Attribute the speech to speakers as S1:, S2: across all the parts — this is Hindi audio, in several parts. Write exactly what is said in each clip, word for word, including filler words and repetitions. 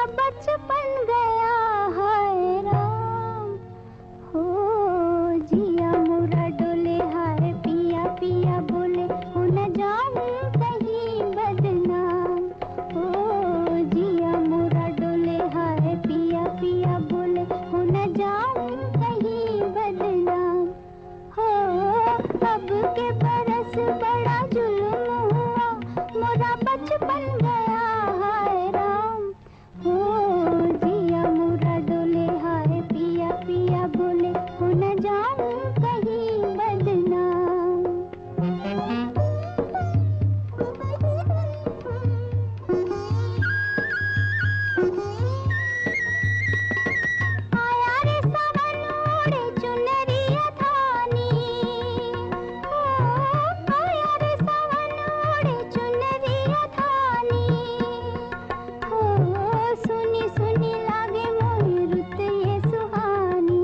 S1: बचपन गया हाय राम। हो जिया मोरा डोले हाय पिया पिया बोले हो न जाऊं कहीं बदनाम। हो जिया मोरा डोले हाय पिया पिया बोले हो न जाऊं कहीं बदनाम। हो अब के बरस बड़ा जुल्म हुआ मोरा बचपन गया हाय राम। हो जिया मोरा डोले हाय पिया पिया बोले हो न जाऊं कहीं बदनाम। आया रे सावन ओढ़े चुनरिया थानी। हो आया रे सावन ओढ़े चुनरिया थानी। हो सुनी सुनी लागे मोरी रुत ये सुहानी।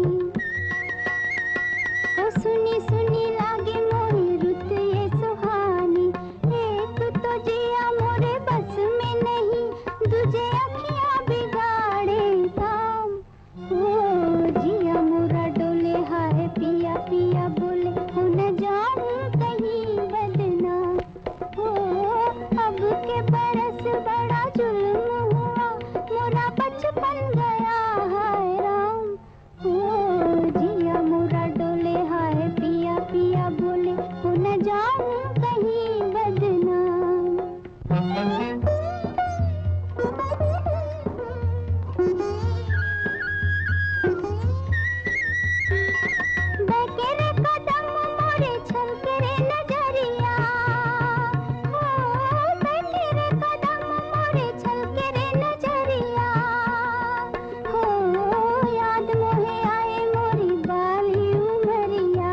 S1: हो सुनी सुनी लागे मोरी रुत ये सुहानी। एक तो जिया मोरे बस में नहीं दूजे अखियां बिगाड़े काम। हो जिया मोरा डोले हाय पिया पिया बोले हो न जाऊं कहीं बदनाम। हो अब के बरस बड़ा जुल्म हुआ मोरा बचपन गया हाय राम। हो जिया मोरा डोले हाय पिया पिया बोले हो न जाऊं कहीं बदनाम। बहके रे कदम मोरे छलके रे नजरिया। हो बहके रे कदम मोरे छलके रे नजरिया। हो याद मोहे आए मोरी बाली उमरिया।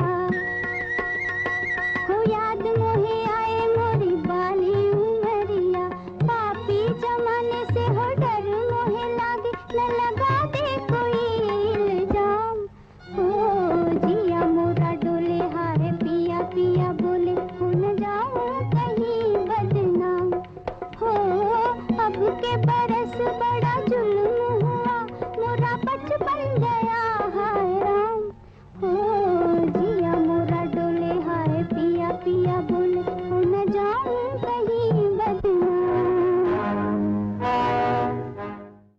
S1: हो याद मोहे आए मोरी बाली उमरिया। पापी जमाने से हो डर मोहे लागे न लगा दे कोई इल्जाम। हो जिया मोरा डोले हाय पिया पिया बोले हो न जाऊं कहीं बदनाम। हो अब के बरस बड़ा जुल्म हुआ मोरा बचपन गया